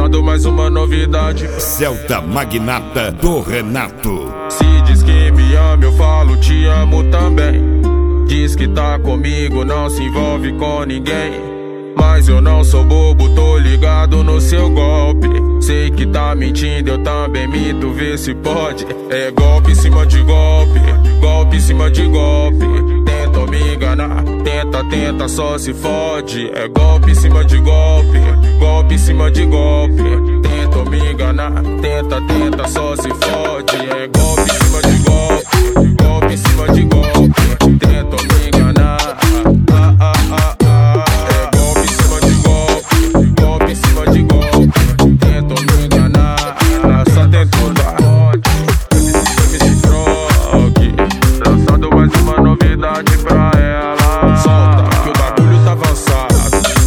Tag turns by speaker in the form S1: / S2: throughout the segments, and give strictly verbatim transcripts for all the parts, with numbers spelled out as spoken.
S1: Lançando mais uma novidade.
S2: Celta Magnata do Renato.
S1: Se diz que me ama, eu falo te amo também. Diz que tá comigo, não se envolve com ninguém. Mas eu não sou bobo, tô ligado no seu golpe. Sei que tá mentindo, eu também minto, vê se pode. É golpe em cima de golpe, golpe em cima de golpe. Tenta me enganar, tenta, tenta, só se fode. É golpe em cima de golpe, golpe em cima de golpe. Tenta me enganar, tenta, tenta, só se fode. É golpe em cima de golpe, golpe em cima de golpe. Tenta me enganar, ah, ah, ah, ah. É golpe em cima de golpe, golpe em cima de golpe. Tenta me enganar, só tentou dar. M C Frog, lançando mais uma novidade pra ela. Solta, que o bagulho tá avançado.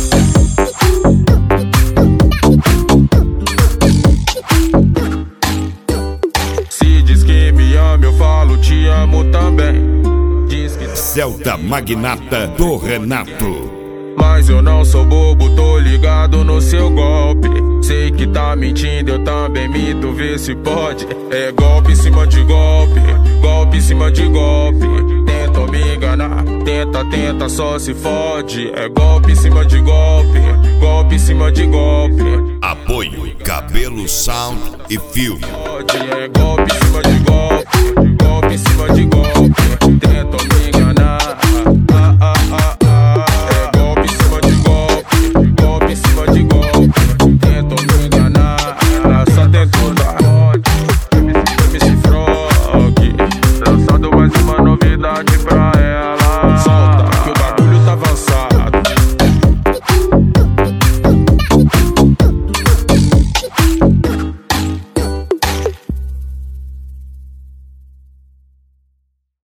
S1: Se diz que me ama, eu falo te amo também. Diz que
S2: Celta Magnata do Renato.
S1: Mas eu não sou bobo, tô ligado no seu golpe. Sei que tá mentindo, eu também minto, vê se pode. É golpe em cima de golpe, golpe em cima de golpe. Tenta me enganar, tenta, tenta, só se fode. É golpe em cima de golpe, golpe em cima de golpe.
S2: Apoio Cabelo Sound e Filme.
S1: É golpe em cima de golpe.